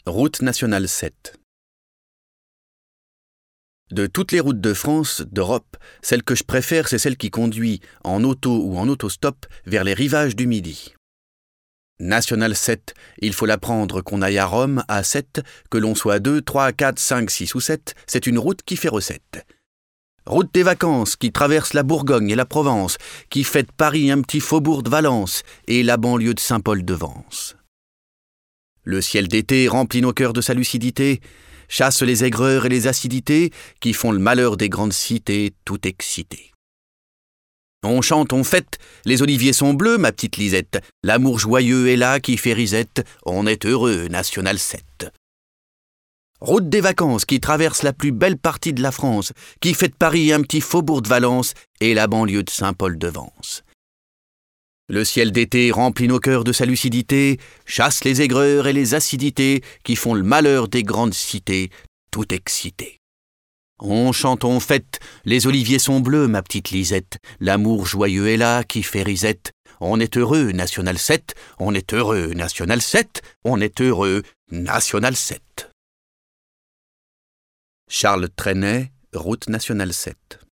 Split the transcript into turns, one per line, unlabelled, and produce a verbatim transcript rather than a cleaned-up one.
Route nationale sept. De toutes les routes de France, d'Europe, celle que je préfère, c'est celle qui conduit, en auto ou en autostop, vers les rivages du Midi. Nationale sept, il faut la prendre qu'on aille à Rome, à sept, que l'on soit deux, trois, quatre, cinq, six ou sept, c'est une route qui fait recette. Route des vacances, qui traverse la Bourgogne et la Provence, qui fait de Paris un petit faubourg de Valence et la banlieue de Saint-Paul-de-Vence. Le ciel d'été remplit nos cœurs de sa lucidité, chasse les aigreurs et les acidités qui font le malheur des grandes cités tout excitées. On chante, on fête, les oliviers sont bleus, ma petite Lisette, l'amour joyeux est là qui fait risette, on est heureux, Nationale sept. Route des vacances qui traverse la plus belle partie de la France, qui fait de Paris un petit faubourg de Valence et la banlieue de Saint-Paul-de-Vence. Le ciel d'été remplit nos cœurs de sa lucidité, chasse les aigreurs et les acidités qui font le malheur des grandes cités, tout excitées. On chante, on fête, les oliviers sont bleus, ma petite Lisette, l'amour joyeux est là qui fait risette, on est heureux, Nationale sept, on est heureux, Nationale sept, on est heureux, Nationale sept. Charles Trenet, route nationale sept.